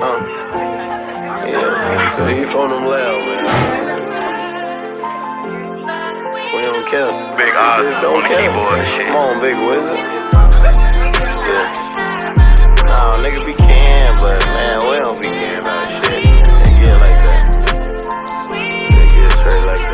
Yeah, beef on them loud, man. We don't care. Big odds Don't on the care. keyboard and shit. Come on, big wizard. Yeah. Nah, nigga be can, but man, we don't be can about shit. They get like that. They get straight like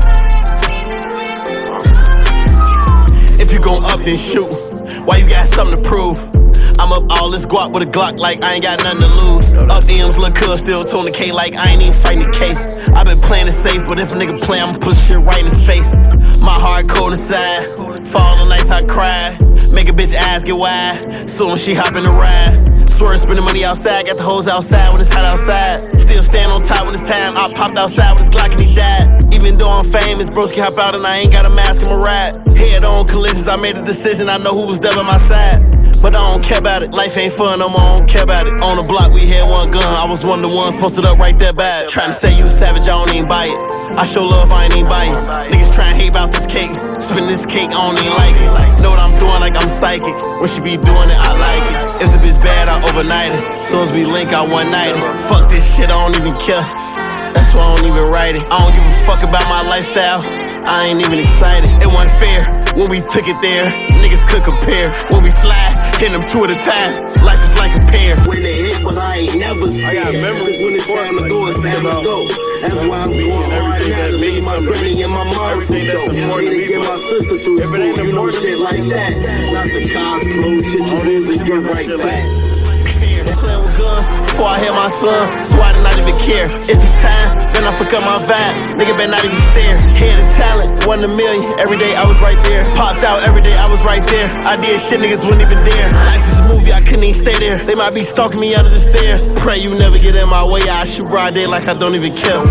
that. If you gon' up, then shoot. Why you got something to prove? I'm up all this guap with a Glock like I ain't got nothing to lose. Up M's, look cuz still Tony K like I ain't even fighting the case. I been playing it safe, but if a nigga play, I'ma put shit right in his face. My heart cold inside, for all the nights I cried. Make a bitch ass get wide, soon as she hop in the ride. Swear spending money outside, got the hoes outside when it's hot outside. Still stand on top when it's time, I popped outside with his Glock and he died. Even though I'm famous, bros can hop out and I ain't got a mask, I'ma ride. Head on collisions, I made a decision, I know who was there by my side. But I don't care about it, life ain't fun no more, I don't care about it. On the block we had one gun, I was one of the ones posted up right there by it. Tryna say you a savage, I don't even buy it. I show love, I ain't even buy it. Niggas tryna hate about this cake, spin this cake, I don't even like it. Know what I'm doing like I'm psychic, when she be doing it, I like it. If the bitch bad, I overnight it. Soon as we link, I one night it. Fuck this shit, I don't even care. That's why I don't even write it. I don't give a fuck about my lifestyle, I ain't even excited. It wasn't fair when we took it there. Niggas could compare. When we slide, hit them two at a time. Life is like a pair. When they hit, but I ain't never scared. I got memories when it's time to go, it's time to go. That's why I'm going hard now to make my granny and my mom so dope. Need to get my sister through school, you know, shit like that. Not the cars closed, shit you lose and get right back. Playing with guns before I had my son, so I did not even care. If it's time, then I fuck up my vibe. Nigga better not even stare. Head of talent, 1 in a million. Every day I was right there. Popped out every day I was right there. I did shit niggas wouldn't even dare. Life is a movie, I couldn't even stay there. They might be stalking me under the stairs. Pray you never get in my way. I shoot broad day like I don't even care.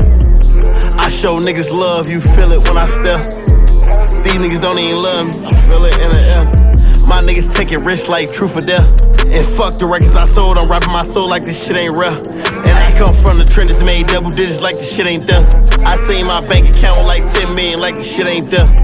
I show niggas love, you feel it when I step. These niggas don't even love me, I feel it in the air. My niggas take it rich like truth or death. And fuck the records I sold, I'm rapping my soul like this shit ain't real. And I come from the trend that's made double digits like this shit ain't there. I seen my bank account with like 10 million like this shit ain't there.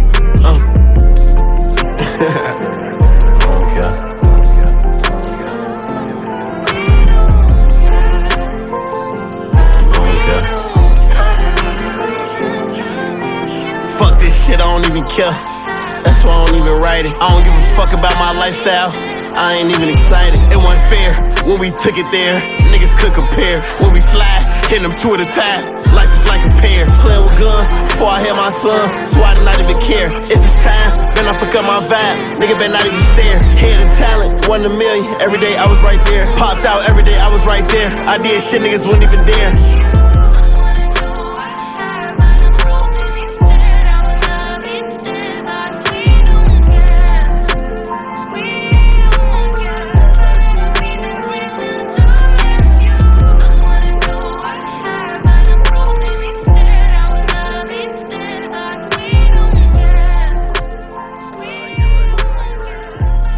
Fuck this shit, I don't even care. That's why I don't even write it. I don't give a fuck about my lifestyle, I ain't even excited. It wasn't fair when we took it there. Niggas could compare. When we slide, hit them two at a time. Life is like a pair. Playing with guns before I had my son, so I did not even care. If it's time, then I fuck up my vibe. Nigga better not even stare. Head of talent, 1 in a million. Every day I was right there. Popped out every day I was right there. I did shit niggas wouldn't even dare.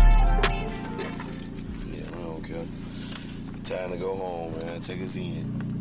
Time to go home, man. Take us in.